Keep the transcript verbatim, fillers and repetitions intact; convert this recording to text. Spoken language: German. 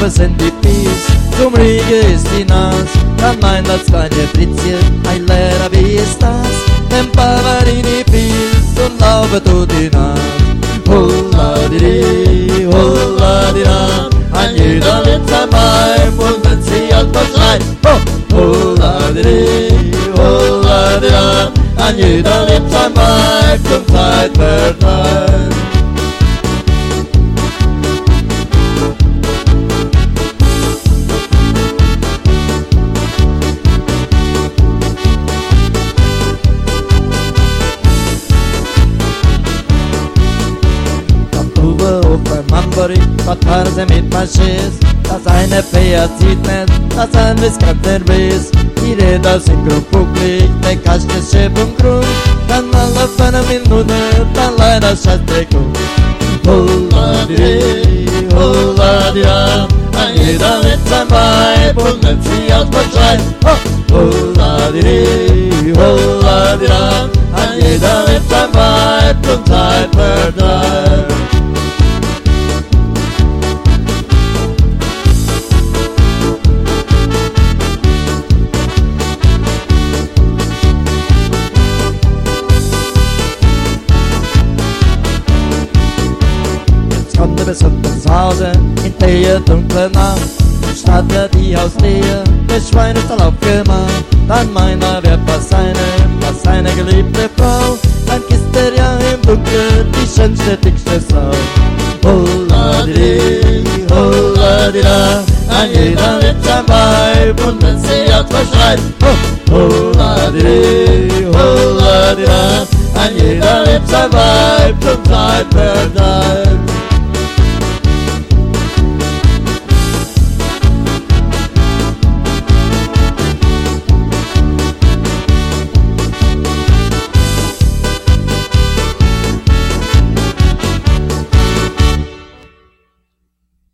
was in die Pies, zum Riege ist die Nas, dann meint das kleine Fritzchen, ein Lehrer, wie ist das? Dem Pavarini Pies und laufe du die Nas. Hulla-di-di, hulla-di-da, ein jeder lebt sein Weib und wenn sie alt verschreit, oh! Hulla-di-di, hulla-di-da, ein jeder lebt sein Weib zum Zeitvertreib. Auf beim Mambori, was fahren sie mit Maschis? Das eine Pferd sieht nicht, das andere ist ganz nervös. Die Räder sind grobbucklig, der Kasten ist schief und grün. Dann mal auf eine Minute, dann leider scheiß der Kuh. Hulla-di-di, hulla-di-da, ein jeder mit sein Weib und wenn sie aus verschreit. Oh! Hulla-di-di, hulla-di-da, ein jeder mit sein Weib und Zeitvertreib. Kommt er bis unten ins Hause, in der dunklen Nacht, statt er die Haustür, des Schweines dann aufgemacht. Dann meint er, wer passt seine, passt seine geliebte Frau, dann kisst er ja im Dunkeln die schönste, dickste Sau. Hulla-di-di, hulla-di-da, ein jeder lebt sein Weib und wenn sie out verschreit, oh! Hulla-di-di, hulla-di-da, ein jeder lebt sein Weib zum Zeitvertreib.